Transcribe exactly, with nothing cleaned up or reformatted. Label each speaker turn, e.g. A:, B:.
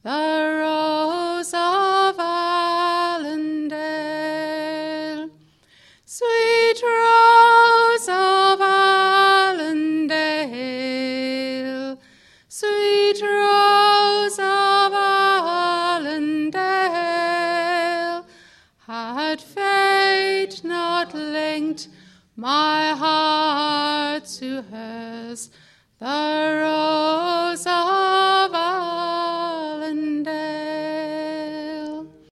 A: the Rose of Allendale. Sweet Rose of Allendale, sweet Rose of Allendale, had fate not linked my heart to hers, the Rose